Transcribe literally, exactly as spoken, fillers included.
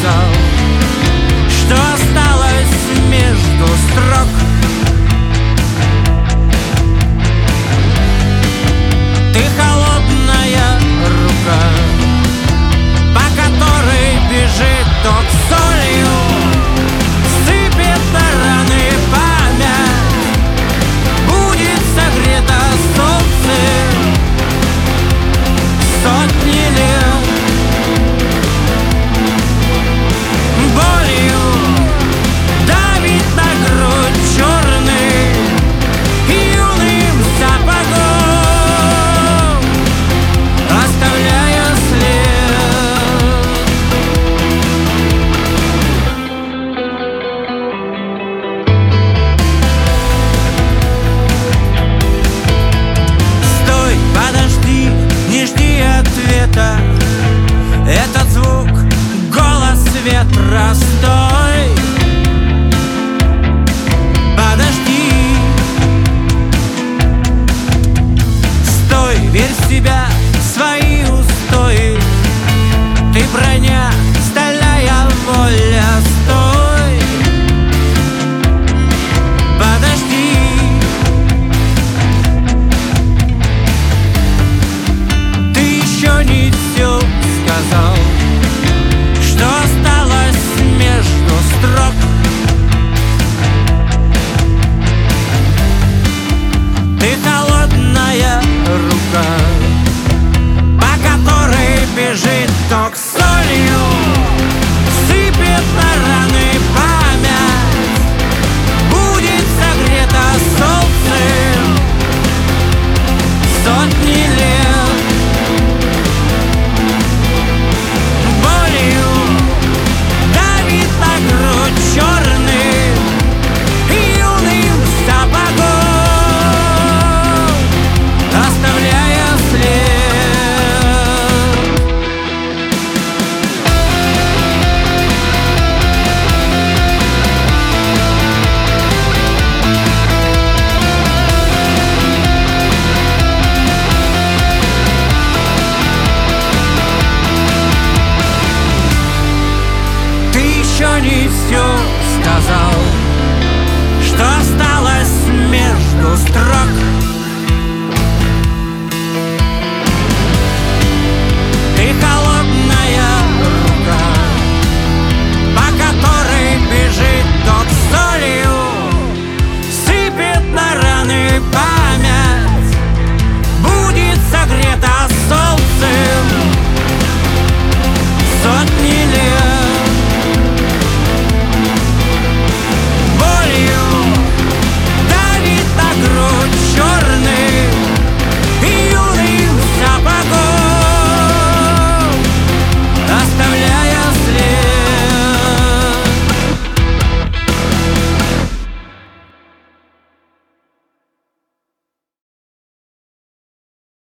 сказал, что осталось между строк. Ты холодная рука, по которой бежит ток солью, сыпет на раны память, будет согрета солнцем сотни лет. Болью давит на грудь черный юным сапогом, оставляя след. Стой, подожди, не жди ответа. Этот звук — голос ветра. Стой, подожди. Стой, верь в себя, в свои устои. Ты броня, стальная воля. Стой, подожди. Ты еще не все сказал, что осталось между строк. Ты холодная рука, по которой бежит ток солью, сыпет на раны память, будет согрета солнцем сотни лет. Болью давит на грудь черным юным сапогом, оставляя след. Ты еще не все сказал, что осталось между строк.